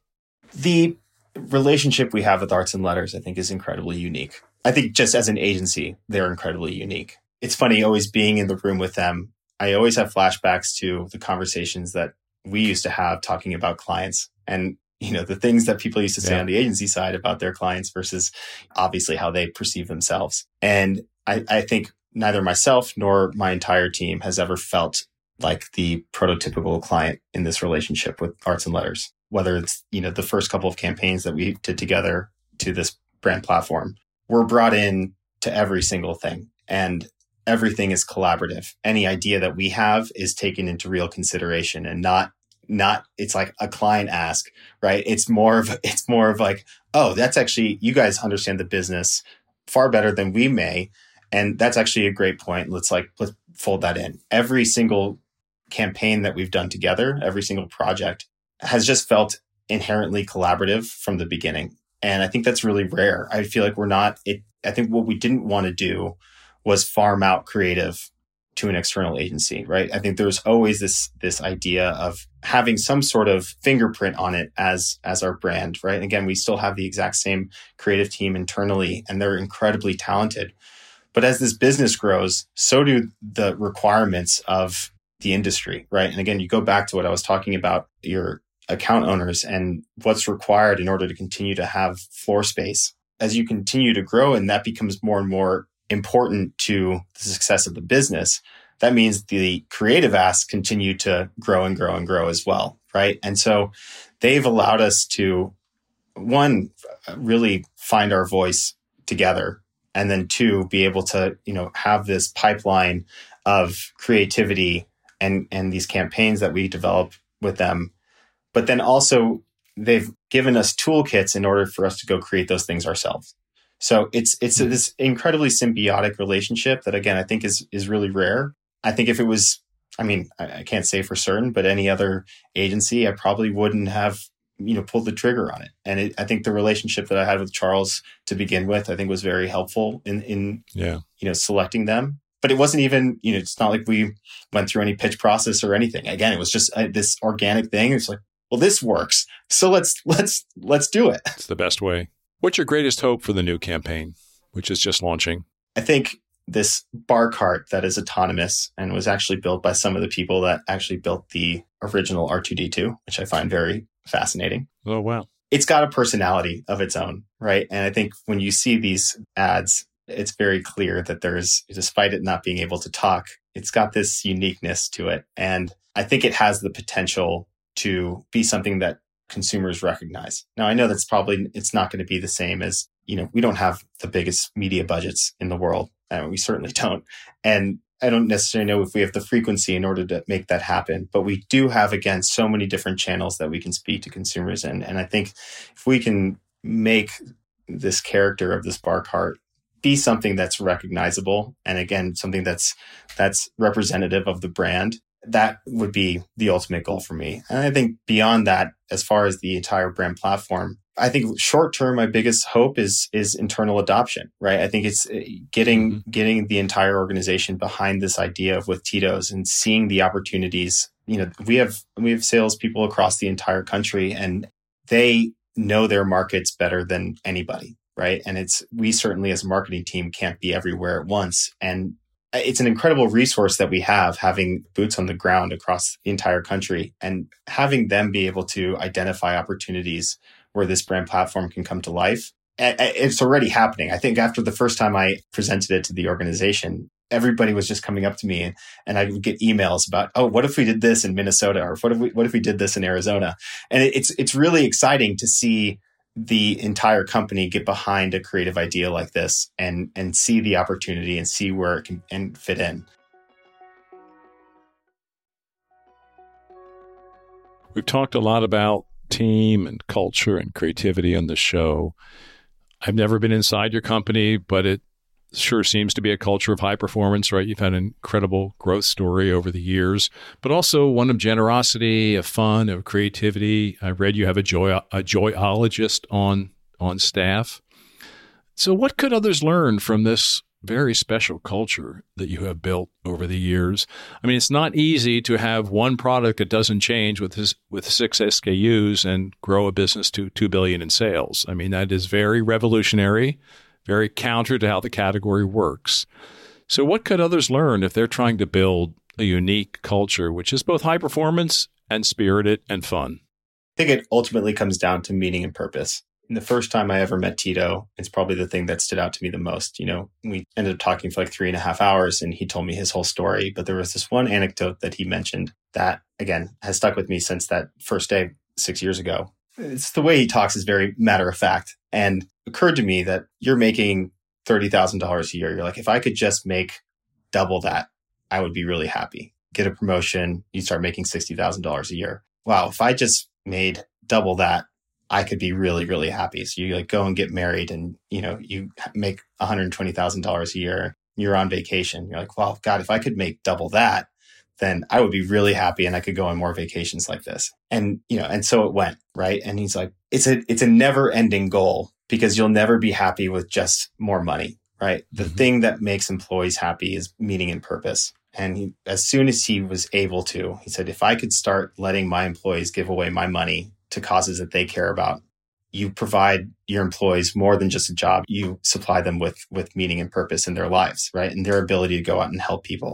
The relationship we have with Arts and Letters, I think, is incredibly unique. I think just as an agency, they're incredibly unique. It's funny always being in the room with them. I always have flashbacks to the conversations that we used to have talking about clients and, you know, the things that people used to say yeah. on the agency side about their clients versus obviously how they perceive themselves. And I, I think neither myself nor my entire team has ever felt like the prototypical client in this relationship with Arts and Letters, whether it's, you know, the first couple of campaigns that we did together to this brand platform. We're brought in to every single thing and everything is collaborative. Any idea that we have is taken into real consideration and not Not it's like a client ask, right? It's more of it's more of like, oh, that's actually, you guys understand the business far better than we may. And that's actually a great point. Let's like, let's fold that in. Every single campaign that we've done together, every single project has just felt inherently collaborative from the beginning. And I think that's really rare. I feel like we're not, it, I think what we didn't want to do was farm out creative to an external agency, right? I think there's always this this idea of having some sort of fingerprint on it as as our brand, right? And again, we still have the exact same creative team internally, and they're incredibly talented. But as this business grows, so do the requirements of the industry, right? And again, you go back to what I was talking about, your account owners and what's required in order to continue to have floor space. As you continue to grow and that becomes more and more important to the success of the business, that means the creative asks continue to grow and grow and grow as well, right? And so they've allowed us to, one, really find our voice together, and then two, be able to, you know, have this pipeline of creativity and, and these campaigns that we develop with them. But then also they've given us toolkits in order for us to go create those things ourselves. So it's it's mm-hmm. this incredibly symbiotic relationship that, again, I think is is really rare. I think if it was, I mean, I, I can't say for certain, but any other agency, I probably wouldn't have, you know, pulled the trigger on it. And it, I think the relationship that I had with Charles to begin with, I think was very helpful in, in yeah. you know, selecting them. But it wasn't even, you know, it's not like we went through any pitch process or anything. Again, it was just uh, this organic thing. It's like, well, this works. So let's, let's, let's do it. It's the best way. What's your greatest hope for the new campaign, which is just launching? I think this bar cart that is autonomous and was actually built by some of the people that actually built the original R two D two, which I find very fascinating. Oh, wow. It's got a personality of its own, right? And I think when you see these ads, it's very clear that there's, despite it not being able to talk, it's got this uniqueness to it. And I think it has the potential to be something that consumers recognize. Now, I know that's probably, it's not going to be the same as, you know, we don't have the biggest media budgets in the world. And we certainly don't. And I don't necessarily know if we have the frequency in order to make that happen, but we do have, again, so many different channels that we can speak to consumers in. And I think if we can make this character of this bar cart be something that's recognizable, and again, something that's that's representative of the brand, that would be the ultimate goal for me. And I think beyond that, as far as the entire brand platform, I think short term, my biggest hope is is internal adoption, right? I think it's getting mm-hmm. getting the entire organization behind this idea of with Tito's and seeing the opportunities. You know, we have we have salespeople across the entire country, and they know their markets better than anybody, right? And it's we certainly as a marketing team can't be everywhere at once, and it's an incredible resource that we have, having boots on the ground across the entire country and having them be able to identify opportunities where this brand platform can come to life. It's already happening. I think after the first time I presented it to the organization, everybody was just coming up to me and, and I would get emails about, oh, what if we did this in Minnesota? Or what if we, what if we did this in Arizona? And it's, it's really exciting to see the entire company get behind a creative idea like this and, and see the opportunity and see where it can and fit in. We've talked a lot about team and culture and creativity on the show. I've never been inside your company, but it sure seems to be a culture of high performance, right? You've had an incredible growth story over the years, but also one of generosity, of fun, of creativity. I read you have a joy a joyologist on on staff. So what could others learn from this very special culture that you have built over the years? I mean, it's not easy to have one product that doesn't change with his, with six S K Us and grow a business to two billion dollars in sales. I mean, that is very revolutionary, very counter to how the category works. So what could others learn if they're trying to build a unique culture, which is both high performance and spirited and fun? I think it ultimately comes down to meaning and purpose. And the first time I ever met Tito, it's probably the thing that stood out to me the most. You know, we ended up talking for like three and a half hours and he told me his whole story. But there was this one anecdote that he mentioned that, again, has stuck with me since that first day six years ago. It's the way he talks is very matter of fact. And it occurred to me that you're making thirty thousand dollars a year. You're like, if I could just make double that, I would be really happy. Get a promotion, you start making sixty thousand dollars a year. Wow, if I just made double that, I could be really, really happy. So you like go and get married and, you know, you make one hundred twenty thousand dollars a year. You're on vacation. You're like, well, God, if I could make double that, then I would be really happy and I could go on more vacations like this. And, you know, and so it went, right? And he's like, it's a, it's a never ending goal because you'll never be happy with just more money, right? The mm-hmm. thing that makes employees happy is meaning and purpose. And he, as soon as he was able to, he said, if I could start letting my employees give away my money to causes that they care about, you provide your employees more than just a job. You supply them with, with meaning and purpose in their lives, right? And their ability to go out and help people.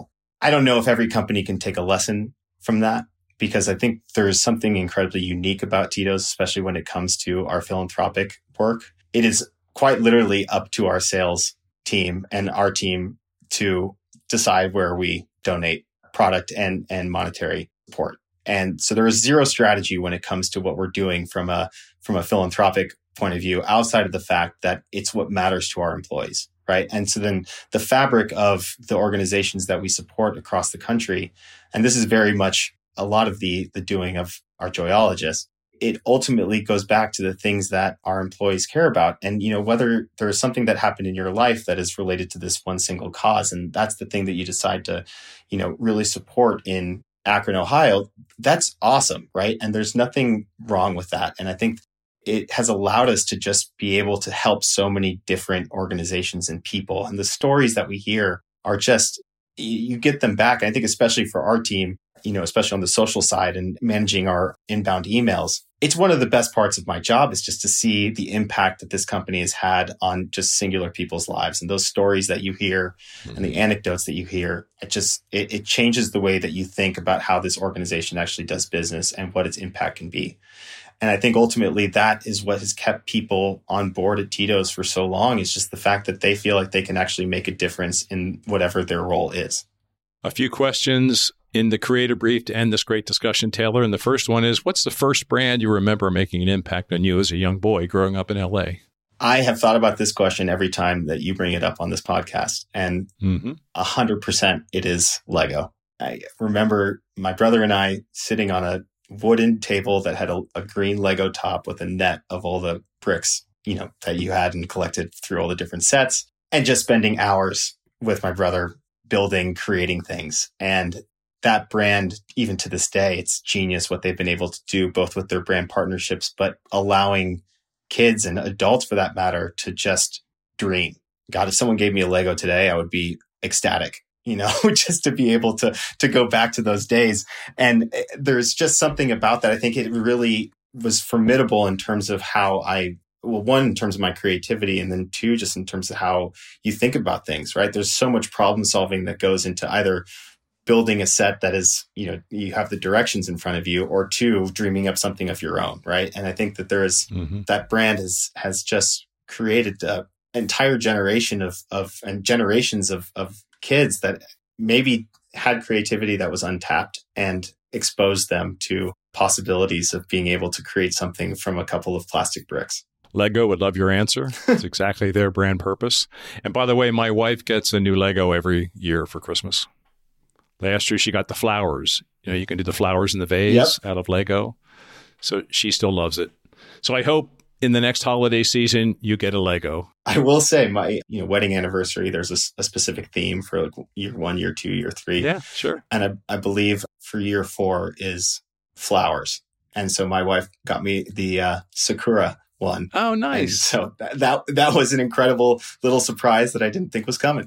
I don't know if every company can take a lesson from that, because I think there's something incredibly unique about Tito's, especially when it comes to our philanthropic work. It is quite literally up to our sales team and our team to decide where we donate product and, and monetary support. And so there is zero strategy when it comes to what we're doing from a from a philanthropic point of view, outside of the fact that it's what matters to our employees, right? And so then the fabric of the organizations that we support across the country, and this is very much a lot of the the doing of our Joyologists, it ultimately goes back to the things that our employees care about. And, you know, whether there is something that happened in your life that is related to this one single cause, and that's the thing that you decide to, you know, really support in Akron, Ohio, that's awesome, right? And there's nothing wrong with that. And I think it has allowed us to just be able to help so many different organizations and people. And the stories that we hear are just, you get them back. And I think especially for our team, you know, especially on the social side and managing our inbound emails, it's one of the best parts of my job is just to see the impact that this company has had on just singular people's lives. And those stories that you hear mm-hmm. and the anecdotes that you hear, it just, it, it changes the way that you think about how this organization actually does business and what its impact can be. And I think ultimately that is what has kept people on board at Tito's for so long, is just the fact that they feel like they can actually make a difference in whatever their role is. A few questions in the creative brief to end this great discussion, Taylor. And the first one is, what's the first brand you remember making an impact on you as a young boy growing up in L A? I have thought about this question every time that you bring it up on this podcast. And mm-hmm. one hundred percent it is Lego. I remember my brother and I sitting on a wooden table that had a, a green Lego top with a net of all the bricks, you know, that you had and collected through all the different sets, and just spending hours with my brother building, creating things. And that brand, even to this day, it's genius what they've been able to do, both with their brand partnerships, but allowing kids and adults for that matter to just dream. God, if someone gave me a Lego today, I would be ecstatic, you know, just to be able to, to go back to those days. And there's just something about that. I think it really was formidable in terms of how I, well, one, in terms of my creativity, and then two, just in terms of how you think about things, right? There's so much problem solving that goes into either building a set that is, you know, you have the directions in front of you, or two, dreaming up something of your own, right? And I think that there is, mm-hmm. that brand has, has just created an entire generation of, of, and generations of, of kids that maybe had creativity that was untapped and exposed them to possibilities of being able to create something from a couple of plastic bricks. Lego would love your answer. It's exactly their brand purpose. And by the way, my wife gets a new Lego every year for Christmas. Last year, she got the flowers. You know, you can do the flowers in the vase yep. out of Lego. So she still loves it. So I hope in the next holiday season, you get a Lego. I will say my you know wedding anniversary, there's a, a specific theme for like year one, year two, year three. Yeah, sure. And I, I believe for year four is flowers. And so my wife got me the uh, Sakura one. Oh, nice. And so that, that, that was an incredible little surprise that I didn't think was coming.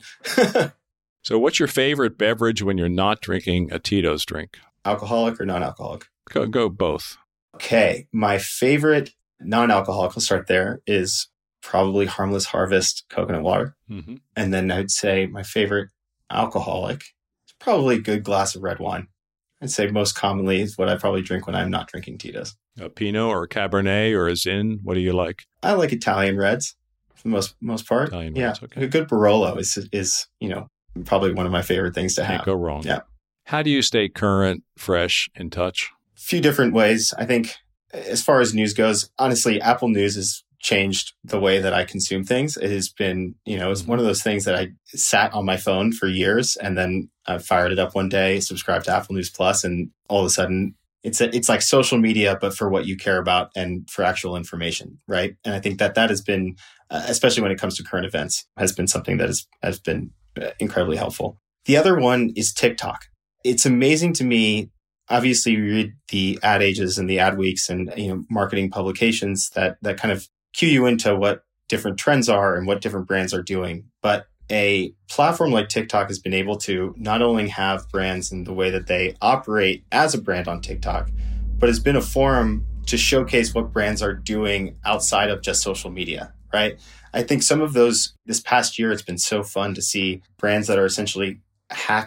So what's your favorite beverage when you're not drinking a Tito's drink? Alcoholic or non-alcoholic? Go, go both. Okay. My favorite non-alcoholic, I'll start there, is probably Harmless Harvest coconut water. Mm-hmm. And then I'd say my favorite alcoholic is probably a good glass of red wine. I'd say most commonly is what I probably drink when I'm not drinking Tito's. A Pinot or a Cabernet or a Zin? What do you like? I like Italian reds for the most, most part. Italian yeah. reds, okay. A good Barolo is, is, you know, probably one of my favorite things to have. Can't go wrong. Yeah. How do you stay current, fresh, in touch? A few different ways. I think as far as news goes, honestly, Apple News has changed the way that I consume things. It has been, you know, it's mm-hmm. one of those things that I sat on my phone for years and then I fired it up one day, subscribed to Apple News Plus, and all of a sudden it's a, it's like social media, but for what you care about and for actual information, right? And I think that that has been, uh, especially when it comes to current events, has been something that has, has been incredibly helpful. The other one is TikTok. It's amazing to me. Obviously, you read the ad ages and the ad weeks and, you know, marketing publications that that kind of cue you into what different trends are and what different brands are doing. But a platform like TikTok has been able to not only have brands in the way that they operate as a brand on TikTok, but it's been a forum to showcase what brands are doing outside of just social media, right? I think some of those, this past year, it's been so fun to see brands that are essentially hacking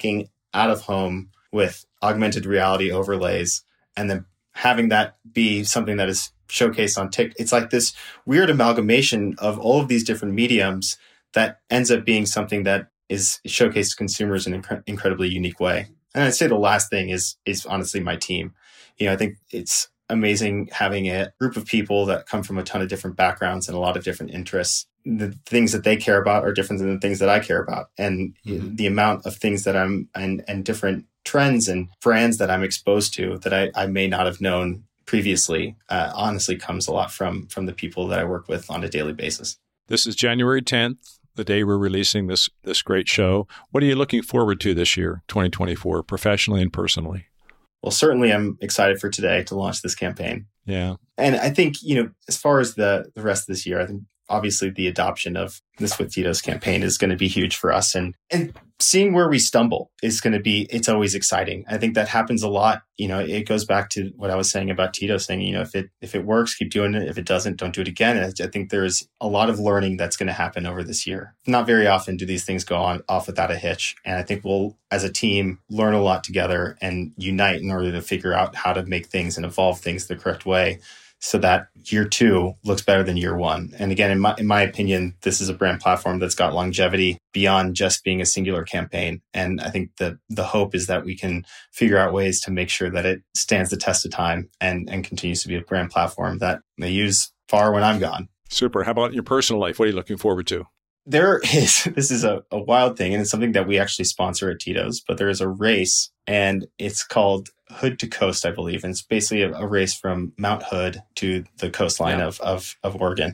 out of home with augmented reality overlays, and then having that be something that is showcased on TikTok. It's like this weird amalgamation of all of these different mediums that ends up being something that is showcased to consumers in an inc- incredibly unique way. And I'd say the last thing is is honestly my team. You know, I think it's amazing having a group of people that come from a ton of different backgrounds and a lot of different interests. The things that they care about are different than the things that I care about. And mm-hmm. the amount of things that I'm, and, and different trends and brands that I'm exposed to that I, I may not have known previously, uh, honestly comes a lot from, from the people that I work with on a daily basis. This is January tenth, the day we're releasing this, this great show. What are you looking forward to this year, twenty twenty-four, professionally and personally? Well, certainly I'm excited for today to launch this campaign. Yeah. And I think, you know, as far as the, the rest of this year, I think obviously the adoption of this With Tito's campaign is going to be huge for us. And, and seeing where we stumble is going to be, it's always exciting. I think that happens a lot. You know, it goes back to what I was saying about Tito saying, you know, if it, if it works, keep doing it. If it doesn't, don't do it again. And I think there's a lot of learning that's going to happen over this year. Not very often do these things go on off without a hitch. And I think we'll, as a team, learn a lot together and unite in order to figure out how to make things and evolve things the correct way, so that year two looks better than year one. And again, in my in my opinion, this is a brand platform that's got longevity beyond just being a singular campaign. And I think the the hope is that we can figure out ways to make sure that it stands the test of time and, and continues to be a brand platform that they use far when I'm gone. Super. How about in your personal life? What are you looking forward to? There is, this is a, a wild thing, and it's something that we actually sponsor at Tito's, but there is a race, and it's called Hood to Coast, I believe. And it's basically a, a race from Mount Hood to the coastline yeah. of, of, of Oregon.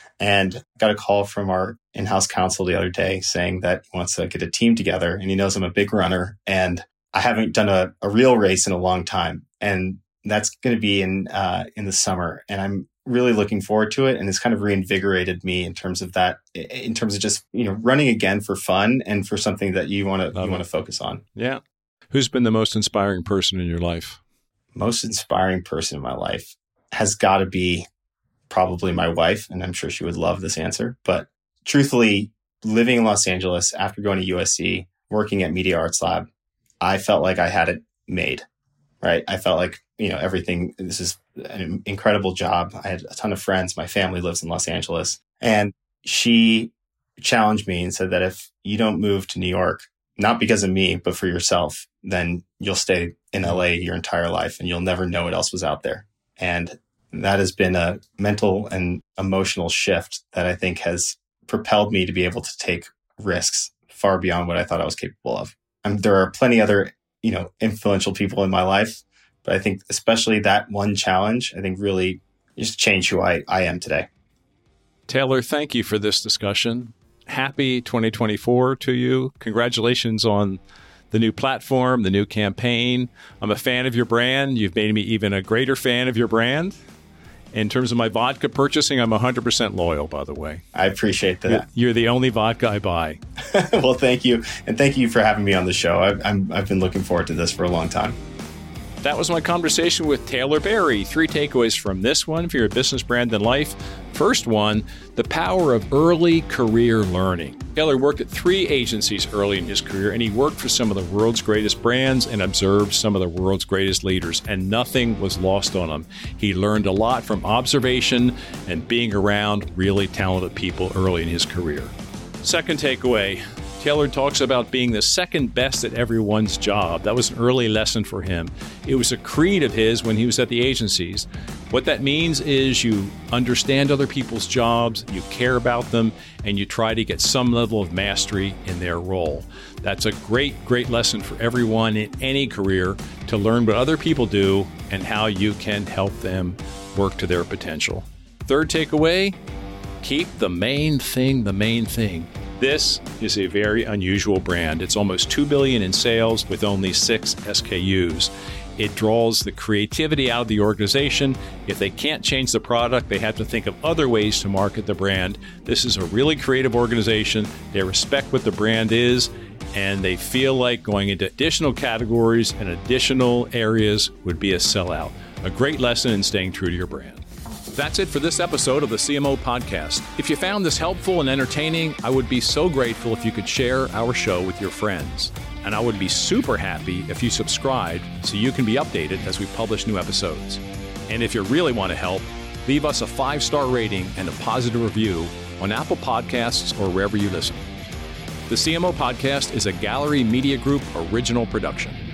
And got a call from our in-house counsel the other day saying that he wants to get a team together, and he knows I'm a big runner, and I haven't done a, a real race in a long time. And that's going to be in uh, in the summer. And I'm really looking forward to it. And it's kind of reinvigorated me in terms of that, in terms of just, you know, running again for fun and for something that you want to, you want to focus on. Yeah. Who's been the most inspiring person in your life? Most inspiring person in my life has got to be probably my wife. And I'm sure she would love this answer. But truthfully, living in Los Angeles after going to U S C, working at Media Arts Lab, I felt like I had it made, right? I felt like, you know, everything, this is an incredible job. I had a ton of friends. My family lives in Los Angeles. And she challenged me and said that if you don't move to New York, not because of me, but for yourself, then you'll stay in L A your entire life and you'll never know what else was out there. And that has been a mental and emotional shift that I think has propelled me to be able to take risks far beyond what I thought I was capable of. And there are plenty other, you know, influential people in my life. But I think especially that one challenge, I think really just changed who I, I am today. Taylor, thank you for this discussion. Happy twenty twenty-four to you. Congratulations on the new platform, the new campaign. I'm a fan of your brand. You've made me even a greater fan of your brand. In terms of my vodka purchasing, I'm one hundred percent loyal, by the way. I appreciate that. You're the only vodka I buy. Well, thank you. And thank you for having me on the show. I've, I'm, I've been looking forward to this for a long time. That was my conversation with Taylor Berry. Three takeaways from this one for your business brand and life. First one, the power of early career learning. Taylor worked at three agencies early in his career, and he worked for some of the world's greatest brands and observed some of the world's greatest leaders, and nothing was lost on him. He learned a lot from observation and being around really talented people early in his career. Second takeaway, Taylor talks about being the second best at everyone's job. That was an early lesson for him. It was a creed of his when he was at the agencies. What that means is you understand other people's jobs, you care about them, and you try to get some level of mastery in their role. That's a great, great lesson for everyone in any career, to learn what other people do and how you can help them work to their potential. Third takeaway, keep the main thing the main thing. This is a very unusual brand. It's almost two billion dollars in sales with only six S K Us. It draws the creativity out of the organization. If they can't change the product, they have to think of other ways to market the brand. This is a really creative organization. They respect what the brand is, and they feel like going into additional categories and additional areas would be a sellout. A great lesson in staying true to your brand. That's it for this episode of the C M O Podcast. If you found this helpful and entertaining, I would be so grateful if you could share our show with your friends. And I would be super happy if you subscribed so you can be updated as we publish new episodes. And if you really want to help, leave us a five-star rating and a positive review on Apple Podcasts or wherever you listen. The C M O Podcast is a Gallery Media Group original production.